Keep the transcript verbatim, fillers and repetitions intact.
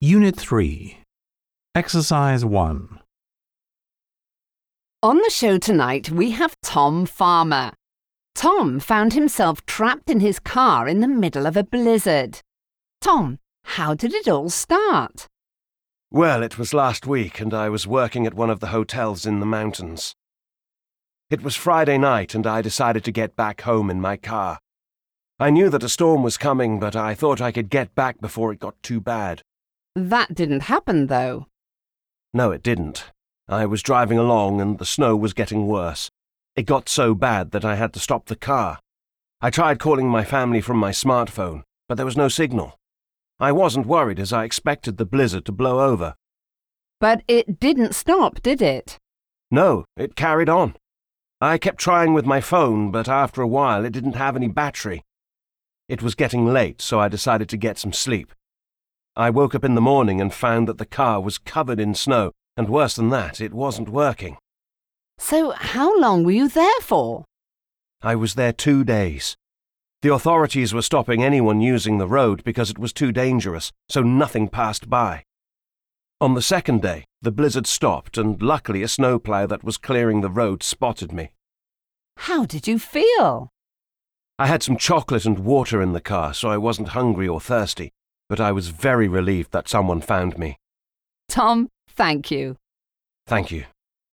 Unit three. Exercise one. On the show tonight, we have Tom Farmer. Tom found himself trapped in his car in the middle of a blizzard. Tom, how did it all start? Well, it was last week, and I was working at one of the hotels in the mountains. It was Friday night, and I decided to get back home in my car. I knew that a storm was coming, but I thought I could get back before it got too bad. That didn't happen, though. No, it didn't. I was driving along, and the snow was getting worse. It got so bad that I had to stop the car. I tried calling my family from my smartphone, but there was no signal. I wasn't worried, as I expected the blizzard to blow over. But it didn't stop, did it? No, it carried on. I kept trying with my phone, but after a while it didn't have any battery. It was getting late, so I decided to get some sleep. I woke up in the morning and found that the car was covered in snow, and worse than that, it wasn't working. So how long were you there for? I was there two days. The authorities were stopping anyone using the road because it was too dangerous, so nothing passed by. On the second day, the blizzard stopped, and luckily a snowplow that was clearing the road spotted me. How did you feel? I had some chocolate and water in the car, so I wasn't hungry or thirsty, but I was very relieved that someone found me. Tom, thank you. Thank you.